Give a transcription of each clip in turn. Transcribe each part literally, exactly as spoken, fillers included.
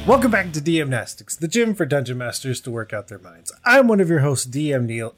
Welcome back to DMnastics, the gym for dungeon masters to work out their minds. I'm one of your hosts, D M Neil,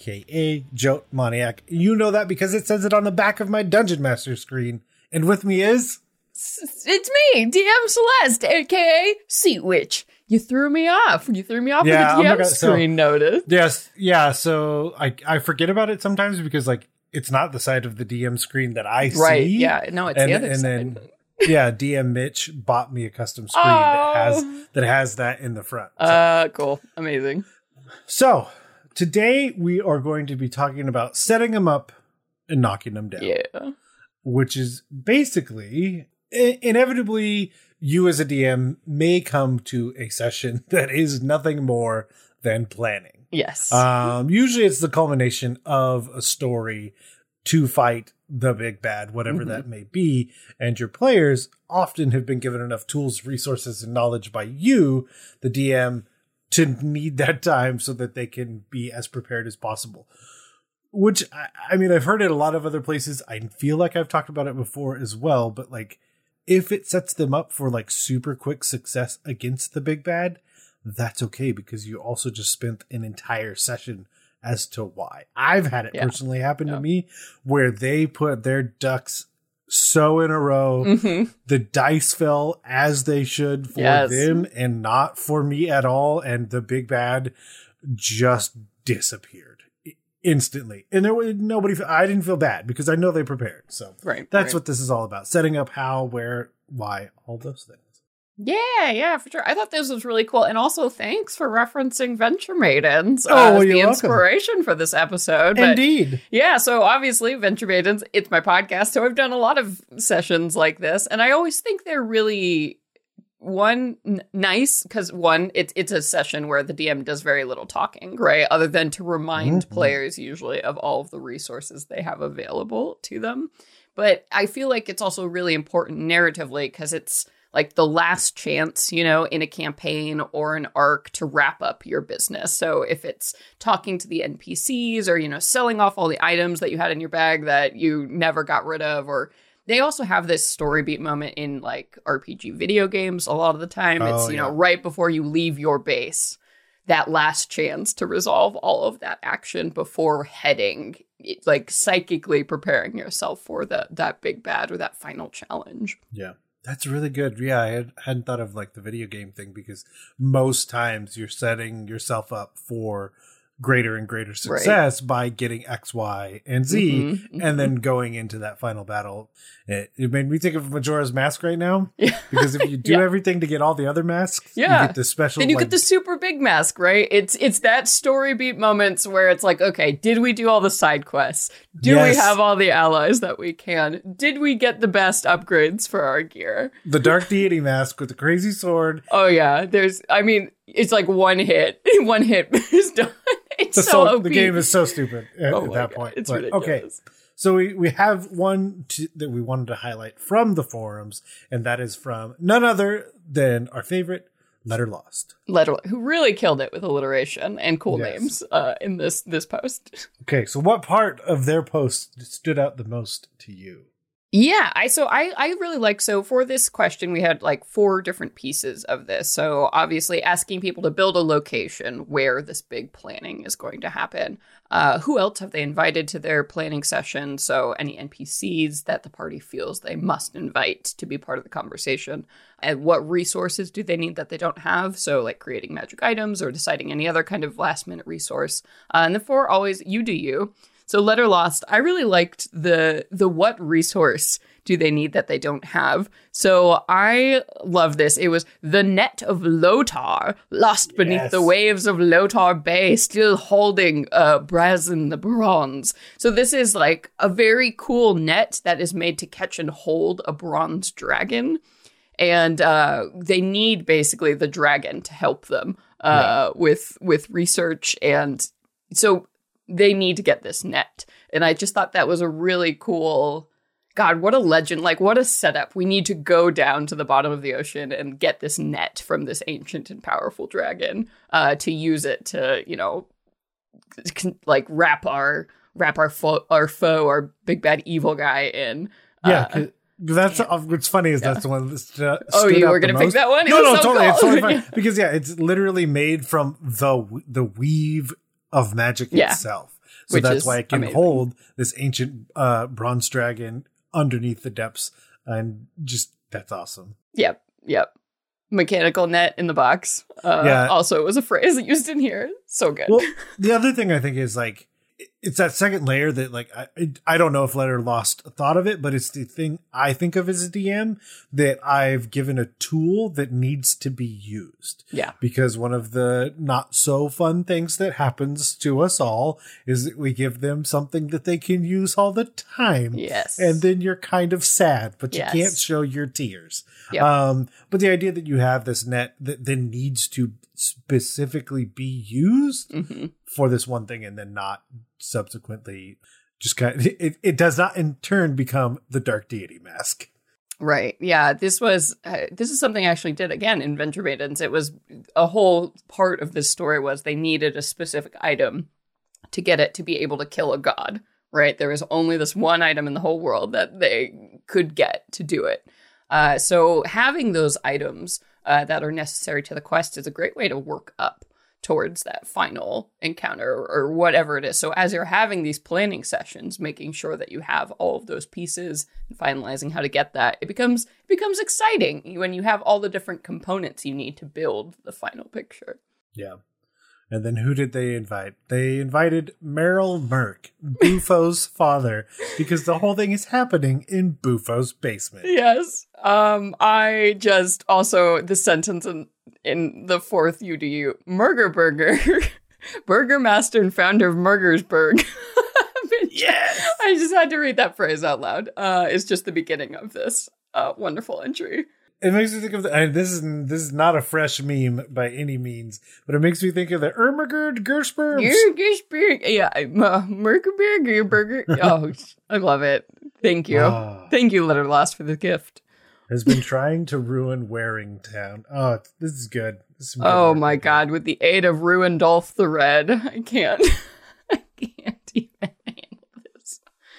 aka Joe Moniac. You know that because it says it on the back of my Dungeon Master screen. And with me is... It's me, D M Celeste, aka Seat Witch. You threw me off. You threw me off yeah, with the D M oh God, screen so, notice. Yes, yeah, so I, I forget about it sometimes because, like, it's not the side of the D M screen that I see. Right, yeah, no, it's and, the other and side. Then, yeah, D M Mitch bought me a custom screen oh. that has that has that in the front. So. Uh, cool. Amazing. So, today we are going to be talking about setting them up and knocking them down. Yeah. Which is basically, inevitably, you as a D M may come to a session that is nothing more than planning. Yes. Um, usually it's the culmination of a story to fight the big bad, whatever mm-hmm. that may be. And your players often have been given enough tools, resources, and knowledge by you, the D M, to need that time so that they can be as prepared as possible. Which, I, I mean, I've heard it a lot of other places. I feel like I've talked about it before as well. But, like, if it sets them up for, like, super quick success against the big bad, that's okay because you also just spent an entire session as to why. I've had it yeah. personally happen yeah. to me where they put their ducks so in a row, mm-hmm. the dice fell as they should for yes. them and not for me at all. And the big bad just disappeared instantly. And there was nobody, I didn't feel bad because I know they prepared. So right, that's right. what this is all about. Setting up how, where, why, all those things. Yeah, yeah, for sure. I thought this was really cool. And also thanks for referencing Venture Maidens oh, uh, well, as the welcome. inspiration for this episode. But Indeed. Yeah, so obviously Venture Maidens, it's my podcast. So I've done a lot of sessions like this. And I always think they're really, one, n- nice. Because one, it's, it's a session where the D M does very little talking, right? Other than to remind mm-hmm. players usually of all of the resources they have available to them. But I feel like it's also really important narratively because it's like the last chance, you know, in a campaign or an arc to wrap up your business. So if it's talking to the N P Cs or, you know, selling off all the items that you had in your bag that you never got rid of, or they also have this story beat moment in like R P G video games. A lot of the time oh, it's, you yeah. know, right before you leave your base, that last chance to resolve all of that action before heading, like psychically preparing yourself for the, that big bad or that final challenge. Yeah. That's really good. Yeah, I had, hadn't thought of like the video game thing because most times you're setting yourself up for greater and greater success right. by getting X, Y, and Z, mm-hmm, and mm-hmm. then going into that final battle. It, it made me think of Majora's Mask right now. Yeah. Because if you do yeah. everything to get all the other masks, yeah. you get the special. Then you like, get the super big mask, right? It's it's that story beat moments where it's like, okay, did we do all the side quests? Do yes. we have all the allies that we can? Did we get the best upgrades for our gear? The Dark Deity mask with the crazy sword. Oh yeah, there's. I mean, it's like one hit, one hit is done. It's the, so so, O P. The game is so stupid at, oh at that God, point. It's but, ridiculous. Okay, so we, we have one to, that we wanted to highlight from the forums, and that is from none other than our favorite, Letter Lost. Letter, who really killed it with alliteration and cool yes. names uh, in this this post. Okay, so what part of their post stood out the most to you? Yeah, I so I, I really like, so for this question, we had like four different pieces of this. So obviously asking people to build a location where this big planning is going to happen. Uh, who else have they invited to their planning session? So any N P Cs that the party feels they must invite to be part of the conversation. And what resources do they need that they don't have? So like creating magic items or deciding any other kind of last minute resource. Uh, and the four always, you do you. So Letter Lost, I really liked the the what resource do they need that they don't have. So I love this. It was the net of Lotar, lost beneath yes. the waves of Lotar Bay, still holding uh, Brazen the bronze. So this is like a very cool net that is made to catch and hold a bronze dragon. And uh, they need basically the dragon to help them uh, yeah. with with research. And so they need to get this net. And I just thought that was a really cool, God, what a legend. Like, what a setup. We need to go down to the bottom of the ocean and get this net from this ancient and powerful dragon uh, to use it to, you know, like wrap our wrap our, fo- our foe, our big bad evil guy in. Yeah, uh, That's uh, what's funny is yeah. that's the one that st- oh, you were going to pick that one? It no, no, so totally. Cool. It's totally fine. Because, yeah, it's literally made from the the weave of magic yeah. itself. So Which that's why it can amazing. hold this ancient uh, bronze dragon underneath the depths. And just, that's awesome. Yep, yep. Mechanical net in the box. Uh, yeah. Also, was a phrase used in here. So good. Well, the other thing I think is, like, it's that second layer that, like, I I don't know if Letter lost thought of it, but it's the thing I think of as a D M that I've given a tool that needs to be used. Yeah. Because one of the not so fun things that happens to us all is that we give them something that they can use all the time. Yes. And then you're kind of sad, but you yes. can't show your tears. Yep. Um, but the idea that you have this net that then needs to specifically be used mm-hmm. for this one thing and then not subsequently just kind of, it, it does not in turn become the dark deity mask. Right. Yeah. This was, uh, this is something I actually did again in Venture Maidens. It was a whole part of this story was they needed a specific item to get it to be able to kill a god, right? There was only this one item in the whole world that they could get to do it. Uh, so having those items uh, that are necessary to the quest is a great way to work up towards that final encounter or, or whatever it is. So as you're having these planning sessions, making sure that you have all of those pieces and finalizing how to get that, it becomes it becomes exciting when you have all the different components you need to build the final picture. Yeah. And then who did they invite? They invited Merrill Merk, Bufo's father, because the whole thing is happening in Bufo's basement. Yes. Um, I just also, the sentence in, in the fourth U D U, Murger Burger, Burger Master and founder of Murgersburg. Yes! I just had to read that phrase out loud. Uh, it's just the beginning of this uh, wonderful entry. It makes me think of the, and this is this is not a fresh meme by any means, but it makes me think of the Ermagerd Gersberg. Gersberg, yeah, uh, Merkerberg, Burger. Oh, I love it. Thank you, oh. Thank you, Letterlost, for the gift. Has been trying to ruin Waringtown. Oh, this is good. This is oh my god! With the aid of Ruindolph the Red, I can't. I can't even handle this.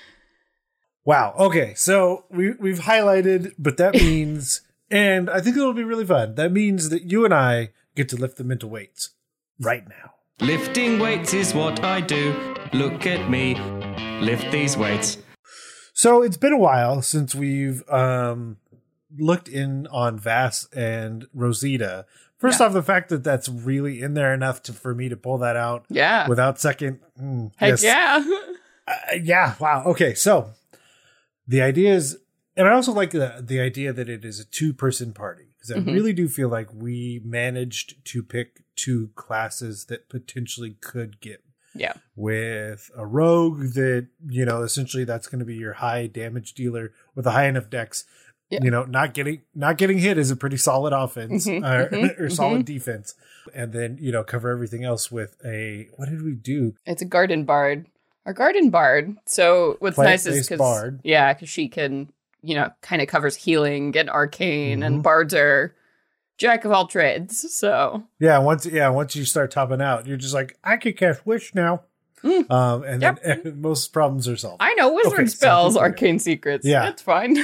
Wow. Okay, so we we've highlighted, but that means. And I think it'll be really fun. That means that you and I get to lift the mental weights right now. Lifting weights is what I do. Look at me. Lift these weights. So it's been a while since we've um, looked in on Vass and Rosita. First yeah. off, the fact that that's really in there enough to, for me to pull that out yeah. without second. Mm, Heck yes. yeah. uh, yeah. Wow. Okay. So the idea is, and I also like the the idea that it is a two-person party, because I mm-hmm. really do feel like we managed to pick two classes that potentially could get. Yeah. With a rogue that, you know, essentially that's going to be your high damage dealer with a high enough dex. Yeah. You know, not getting not getting hit is a pretty solid offense mm-hmm. or, mm-hmm. or solid mm-hmm. defense. And then, you know, cover everything else with a, what did we do? It's a garden bard. Our garden bard. So what's nice is because, yeah, because she can, you know, kind of covers healing and arcane, mm-hmm. and bards are jack of all trades. So yeah, once yeah, once you start topping out, you're just like, I could cast wish now, mm. um, and yep. then and most problems are solved. I know wizard okay, spells, arcane secrets. Yeah, it's fine.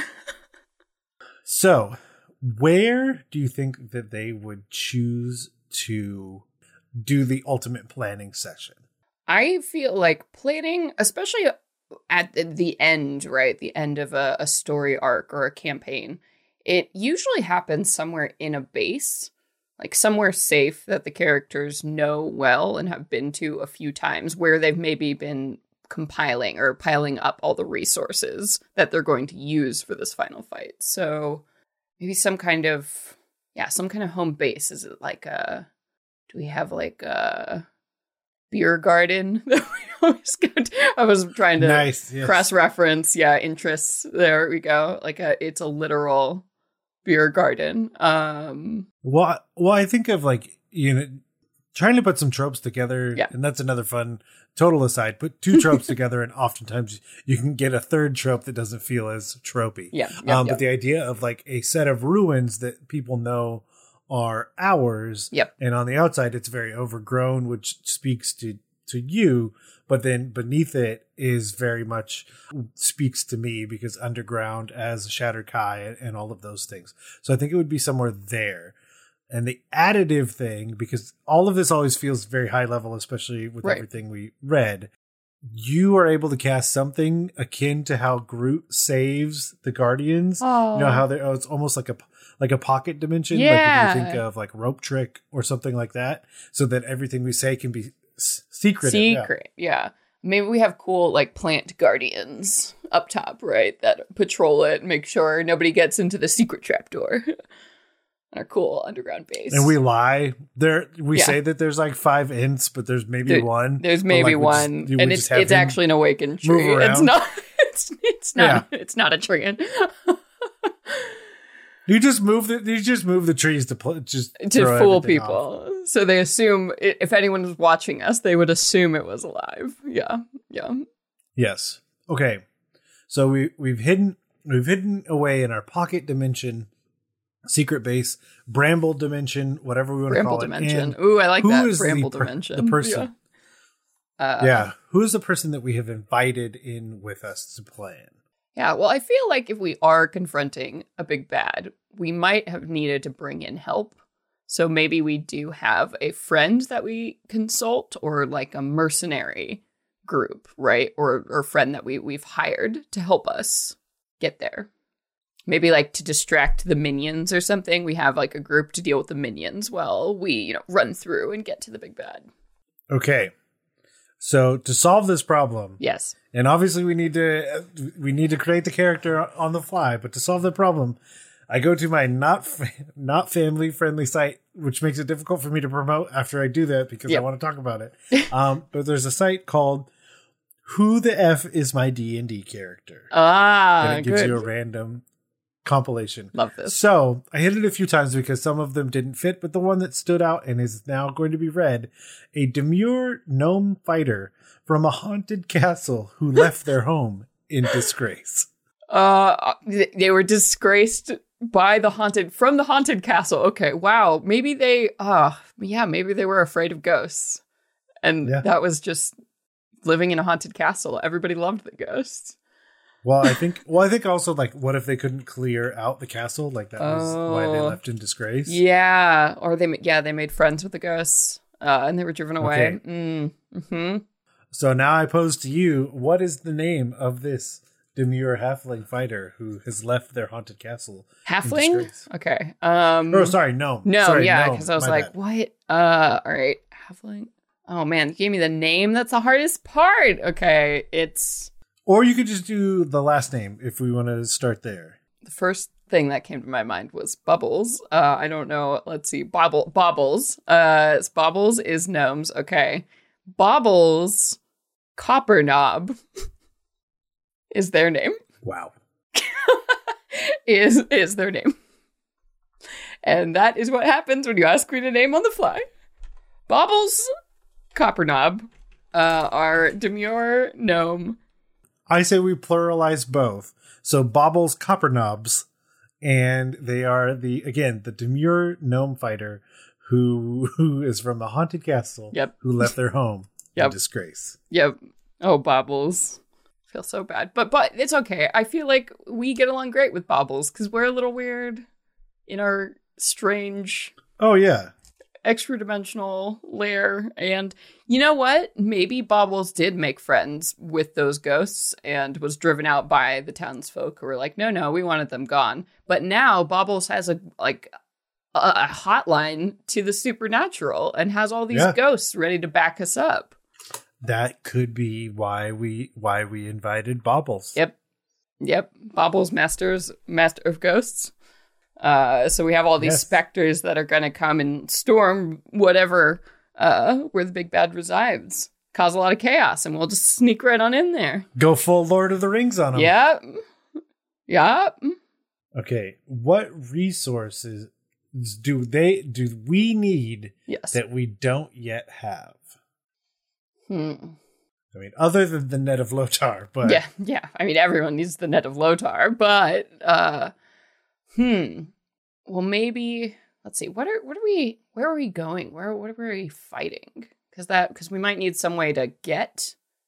So, where do you think that they would choose to do the ultimate planning session? I feel like planning, especially at the end, right? The end of a, a story arc or a campaign, it usually happens somewhere in a base, like somewhere safe that the characters know well and have been to a few times, where they've maybe been compiling or piling up all the resources that they're going to use for this final fight. So maybe some kind of, yeah, some kind of home base. Is it like a, do we have like a beer garden that we always go to? I was trying to nice, yes. cross-reference, yeah, interests. There we go. Like a, it's a literal beer garden. Um, well, well, I think of like, you know, trying to put some tropes together, yeah. and that's another fun total aside. Put two tropes together, and oftentimes you can get a third trope that doesn't feel as tropey. Yeah, yep, um, yep. But the idea of like a set of ruins that people know are ours, yep. and on the outside it's very overgrown, which speaks to to you. but then beneath it is very much speaks to me because underground as Shattered Kai and, and all of those things. So I think it would be somewhere there. And the additive thing, because all of this always feels very high level, especially with Right. everything we read, you are able to cast something akin to how Groot saves the Guardians. Oh. You know how they're, oh, it's almost like a like a pocket dimension. Yeah. Like if you think of like Rope Trick or something like that, so that everything we say can be s- secretive. Yeah. Secret, yeah. Maybe we have cool like plant guardians up top, right? That patrol it, make sure nobody gets into the secret trapdoor. Our cool underground base. And we lie. There, we Yeah. say that there's like five ints, but there's maybe There- one. There's Or, maybe like, we just- one, we and just it's have it's him actually an awakened move tree. It's around. not. It's it's not. It's not a tree. You just move the you just move the trees to pl- just to throw fool everything off. people, so they assume i- if anyone was watching us, they would assume it was alive. Yeah, yeah. Yes. Okay. So we we've hidden we've hidden away in our pocket dimension, secret base, bramble dimension, whatever we want Bramble to call it. dimension. And Ooh, I like who that. is the Bramble per- dimension. the person? Yeah. Uh, yeah, who is the person that we have invited in with us to plan? Yeah, well, I feel like if we are confronting a big bad, we might have needed to bring in help. So maybe we do have a friend that we consult, or like a mercenary group, right? Or or friend that we we've hired to help us get there. Maybe like to distract the minions or something. We have like a group to deal with the minions while we, you know, run through and get to the big bad. Okay. So to solve this problem, Yes. and obviously we need to we need to create the character on the fly, but to solve the problem, I go to my not fa- not family friendly site, which makes it difficult for me to promote after I do that because Yep. I want to talk about it. Um, but there's a site called Who the F is My D and D Character? Ah, and it gives good. you a random compilation. Love this. So I hit it a few times because some of them didn't fit, but the one that stood out and is now going to be read, a demure gnome fighter from a haunted castle who left their home in disgrace. Uh, th- they were disgraced by the haunted from the haunted castle. Okay, wow. Maybe they, uh, yeah, maybe they were afraid of ghosts, and Yeah. that was just living in a haunted castle. Everybody loved the ghosts. Well, I think. Well, I think also like, what if they couldn't clear out the castle? Like that was why they Oh. left in disgrace. Yeah, or they, ma- yeah, they made friends with the ghosts, uh, and they were driven away. Okay. Mm, hmm So now I pose to you: what is the name of this demure halfling fighter who has left their haunted castle? in Halfling. disgrace? Okay. Um. Oh, sorry, gnome. No, Sorry, yeah, gnome. because I was My like, bad. what? Uh, all right, halfling. Oh man, you gave me the name. That's the hardest part. Okay, it's Or you could just do the last name if we want to start there. the first thing that came to my mind was Bubbles. Uh, I don't know. Let's see, Bobble Bobbles. Uh, it's Bobbles is gnomes. Okay, Bobbles Copper Knob is their name. Wow. is is their name, and that is what happens when you ask me to name on the fly. Bobbles Copper Knob, uh, our demure gnome. I say we pluralize both. So Bobbles Coppernobs, and they are the again the demure gnome fighter who who is from a haunted castle. Yep. Who left their home in Yep. disgrace. Yep. Oh, Bobbles. Feel so bad, but but it's okay. I feel like we get along great with Bobbles because we're a little weird in our strange Oh yeah. extra dimensional lair. And you know what? Maybe Bobbles did make friends with those ghosts and was driven out by the townsfolk who were like, no, no, we wanted them gone. But now Bobbles has a like a, a hotline to the supernatural and has all these Yeah. ghosts ready to back us up. That could be why we why we invited Bobbles. Yep. Yep. Bobbles Masters, Master of Ghosts. Uh, so we have all these Yes. specters that are going to come and storm whatever uh, where the big bad resides, cause a lot of chaos, and we'll just sneak right on in there. Go full Lord of the Rings on them. Yep. Yep. Okay. What resources do they do we need Yes. that we don't yet have? Hmm. I mean, other than the net of Lotar, but Yeah. Yeah. I mean, everyone needs the net of Lotar, but uh, hmm. Well, maybe let's see. What are what are we? Where are we going? Where what are we fighting? Because that because we might need some way to get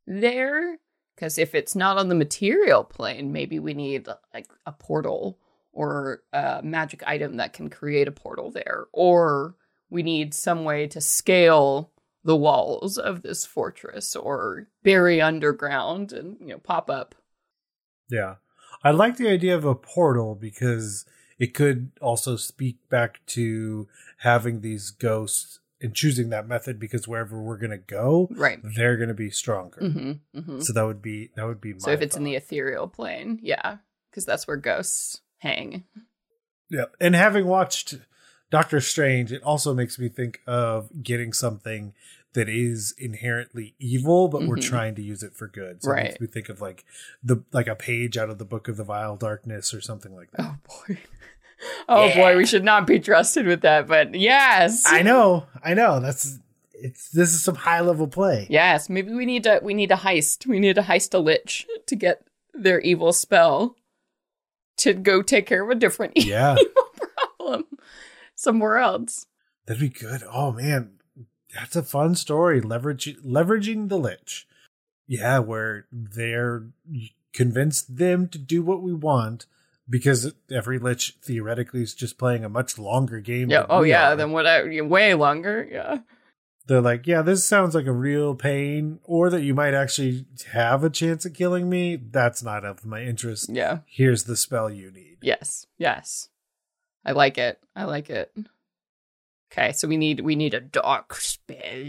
there. Because if it's not on the material plane, maybe we need like a portal or a magic item that can create a portal there. Or we need some way to scale the walls of this fortress or bury underground and, you know, pop up. Yeah. I like the idea of a portal because it could also speak back to having these ghosts and choosing that method because wherever we're going to go, right, they're going to be stronger. Mm-hmm, mm-hmm. So that would be, that would be my So if it's thought. in the ethereal plane, yeah, because that's where ghosts hang. Yeah. And having watched Doctor Strange, it also makes me think of getting something that is inherently evil, but mm-hmm. we're trying to use it for good. So right. it makes me think of like the, like a page out of the Book of the Vile Darkness or something like that. Oh boy. Oh yeah. boy, we should not be trusted with that, but yes. I know, I know. That's it's this is some high level play. Yes, maybe we need to we need a heist. We need to heist a lich to get their evil spell to go take care of a different yeah. evil problem somewhere else. That'd be good. Oh man, that's a fun story. Leverage leveraging the lich. Yeah, where they're convinced them to do what we want. Because every lich theoretically is just playing a much longer game. Yeah. Oh, yeah. Are. Than what I way longer. Yeah. They're like, yeah, this sounds like a real pain, or that you might actually have a chance at killing me. That's not of my interest. Yeah. Here's the spell you need. Yes. Yes. I like it. I like it. Okay, so we need we need a dark spell.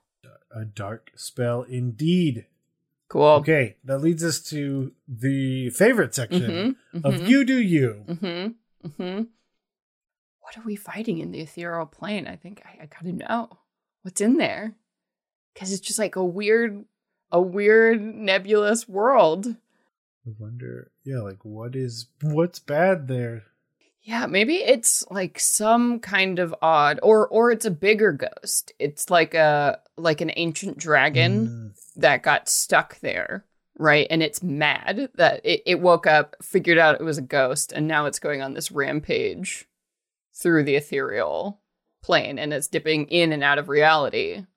A dark spell, indeed. Cool. Okay, that leads us to the favorite section mm-hmm, mm-hmm. of You Do You. Mm-hmm, mm-hmm. What are we fighting in the ethereal plane? I think I, I gotta know. What's in there? Because it's just like a weird, a weird nebulous world. I wonder, yeah, like what is, what's bad there? Yeah, maybe it's like some kind of odd, or or it's a bigger ghost. It's like a like an ancient dragon mm. that got stuck there, right? And it's mad that it, it woke up, figured out it was a ghost, and now it's going on this rampage through the ethereal plane, and it's dipping in and out of reality.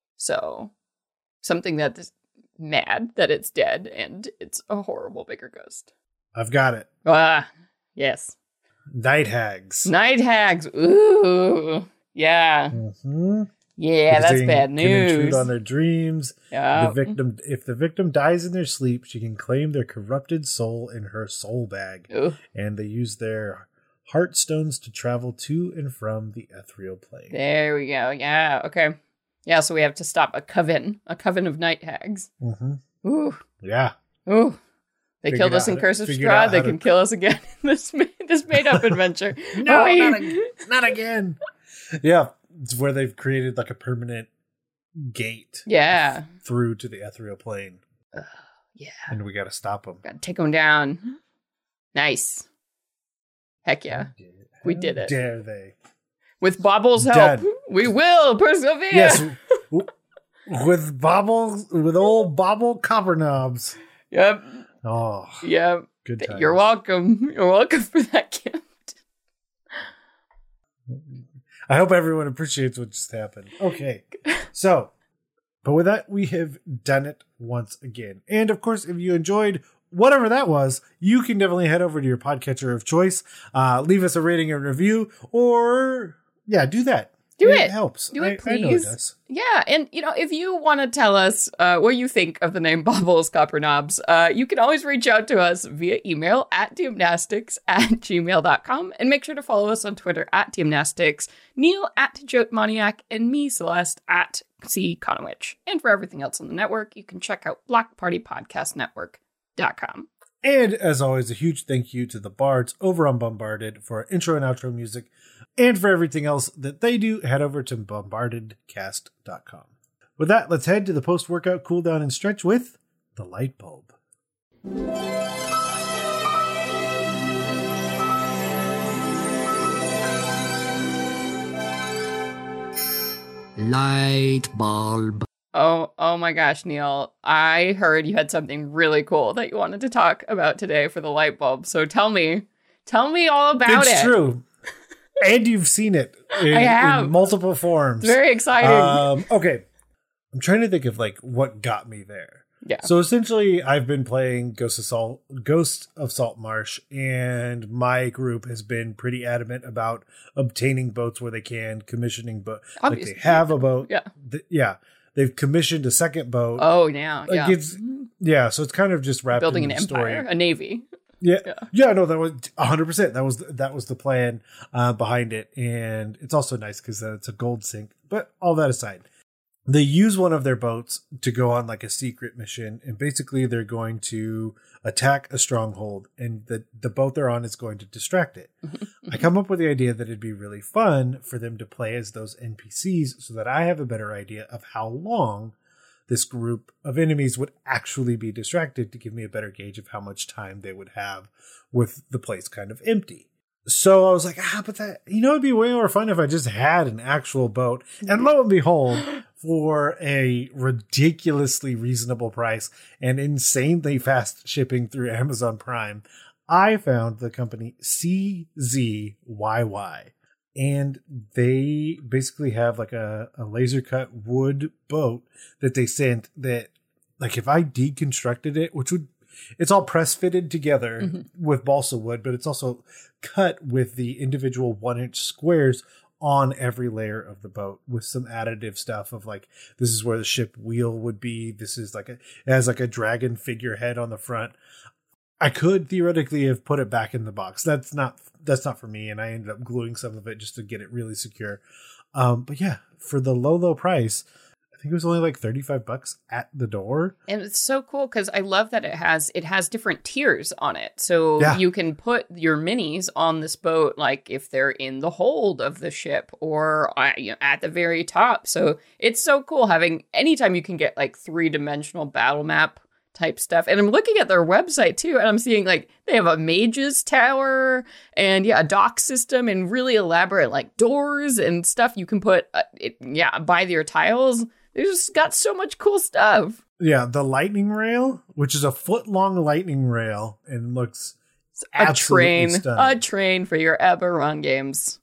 So something that's mad that it's dead, and it's a horrible bigger ghost. I've got it. Ah, yes. Night hags. Night hags. Ooh. Yeah. Mm-hmm. Yeah, because that's they bad can news. intrude on their dreams. Yeah. The victim, if the victim dies in their sleep, she can claim their corrupted soul in her soul bag. Ooh. And they use their heartstones to travel to and from the ethereal plane. There we go. Yeah. Okay. Yeah, so we have to stop a coven. A coven of night hags. Mm-hmm. Ooh. Yeah. Ooh. They Figured killed us in to, Curse of Strahd. They can to... kill us again in this, this made-up adventure. No, oh, not, ag- not again. Yeah, it's where they've created like a permanent gate. Yeah. Through to the ethereal plane. Uh, yeah. And we got to stop them. Got to take them down. Nice. Heck yeah. How we did it. Dare they? With Bobble's help, Done. We will persevere. Yes. with Bobble, with old Bobble Coppernobs. Yep. Oh, yeah. Good times. You're welcome. You're welcome for that gift. I hope everyone appreciates what just happened. Okay. So, but with that, we have done it once again. And of course, if you enjoyed whatever that was, you can definitely head over to your podcatcher of choice, uh, leave us a rating and review, or yeah, do that. Do it. It. It helps. Do it, I, please. I know it does. Yeah, and, you know, if you want to tell us uh, what you think of the name Bobbles Coppernobs, uh, you can always reach out to us via email at gymnastics at gmail dot com, and make sure to follow us on Twitter at gymnastics, Neil at Jotmaniac, and me, Celeste, at C. Conowitch. And for everything else on the network, you can check out block party podcast network dot com. And as always, a huge thank you to the Bards over on Bombarded for our intro and outro music. And for everything else that they do, head over to bombarded cast dot com. With that, let's head to the post-workout cool down and stretch with the light bulb. Light bulb. Oh, oh my gosh, Neil. I heard you had something really cool that you wanted to talk about today for the light bulb. So tell me, tell me all about it's it. It's true. And you've seen it in, I have. in multiple forms. It's very exciting. Um, okay. I'm trying to think of like what got me there. Yeah. So essentially, I've been playing Ghost of Salt, Ghost of Saltmarsh, and my group has been pretty adamant about obtaining boats where they can, commissioning boats. Like they have a boat. Yeah. Th- yeah. They've commissioned a second boat. Oh, yeah. Like Yeah. it's, yeah. So it's kind of just wrapped Building in an the story. empire, a navy. Yeah. Yeah. yeah, no, that was one hundred percent. That was that was the plan uh, behind it, and it's also nice because uh, it's a gold sink. But all that aside, they use one of their boats to go on like a secret mission, and basically they're going to attack a stronghold, and the the boat they're on is going to distract it. I come up with the idea that it'd be really fun for them to play as those N P Cs, so that I have a better idea of how long this group of enemies would actually be distracted, to give me a better gauge of how much time they would have with the place kind of empty. So I was like, ah, but that, you know, it'd be way more fun if I just had an actual boat. And lo and behold, for a ridiculously reasonable price and insanely fast shipping through Amazon Prime, I found the company C Z Y Y. And they basically have like a, a laser cut wood boat that they sent that, like, if I deconstructed it, which would, it's all press fitted together mm-hmm. with balsa wood, but it's also cut with the individual one inch squares on every layer of the boat with some additive stuff of like, this is where the ship wheel would be. This is like a, it has like a dragon figurehead on the front. I could theoretically have put it back in the box. That's not, that's not for me. And I ended up gluing some of it just to get it really secure. Um, but yeah, for the low, low price, I think it was only like thirty-five bucks at the door. And it's so cool because I love that it has it has different tiers on it. So yeah. you can put your minis on this boat, like if they're in the hold of the ship or uh, you know, at the very top. So it's so cool having anytime you can get like three-dimensional battle map type stuff. And I'm looking at their website too, and I'm seeing like they have a mage's tower and yeah, a dock system and really elaborate like doors and stuff you can put uh, it, yeah, by your tiles. They just got so much cool stuff. Yeah, the lightning rail, which is a foot long lightning rail and looks a train, stunning. a train for your Eberron games.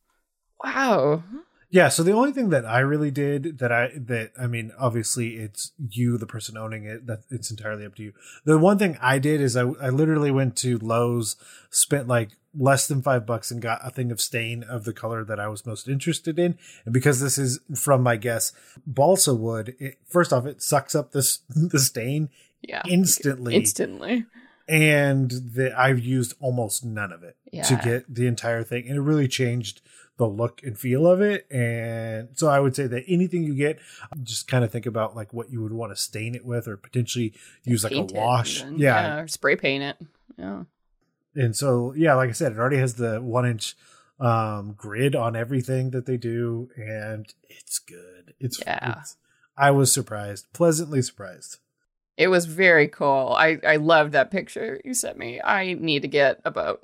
Wow. Yeah, so the only thing that I really did that I that I mean, obviously it's you, the person owning it, that it's entirely up to you. The one thing I did is I I literally went to Lowe's, spent like less than five bucks and got a thing of stain of the color that I was most interested in. And because this is from my guess, balsa wood, it, first off, it sucks up this the stain yeah, instantly. Instantly. And the, I've used almost none of it yeah. to get the entire thing. And it really changed the look and feel of it. And so I would say that anything you get, just kind of think about like what you would want to stain it with or potentially use like a wash. Even, yeah. yeah. Or spray paint it. Yeah. And so, yeah, like I said, it already has the one inch um, grid on everything that they do. And it's good. It's, yeah. it's, I was surprised, pleasantly surprised. It was very cool. I, I love that picture you sent me. I need to get a boat.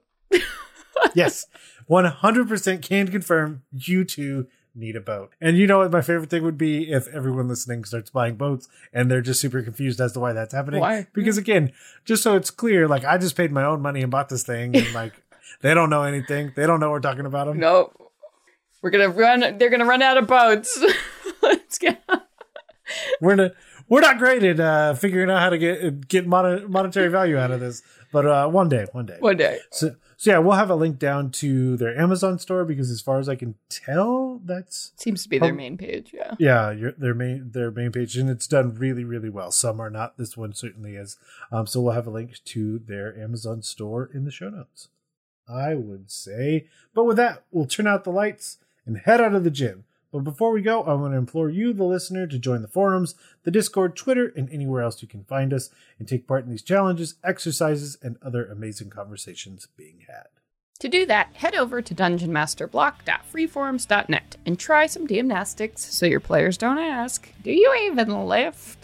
Yes, one hundred percent can confirm you two need a boat. And you know what my favorite thing would be? If everyone listening starts buying boats and they're just super confused as to why that's happening. Why? Because again, just so it's clear, like I just paid my own money and bought this thing and like they don't know anything. They don't know we're talking about them. No, we're going to run. They're going to run out of boats. Let's get We're not, we're not great at uh, figuring out how to get get mon- monetary value out of this. But uh, one day, one day. One day. So, so yeah, we'll have a link down to their Amazon store because as far as I can tell, that's... Seems to be their main page, yeah. Yeah, your, their main their main page. And it's done really, really well. Some are not. This one certainly is. Um, so we'll have a link to their Amazon store in the show notes, I would say. But with that, we'll turn out the lights and head out of the gym. But before we go, I want to implore you, the listener, to join the forums, the Discord, Twitter, and anywhere else you can find us and take part in these challenges, exercises, and other amazing conversations being had. To do that, head over to dungeon master block dot freeforums dot net and try some gymnastics so your players don't ask, do you even lift?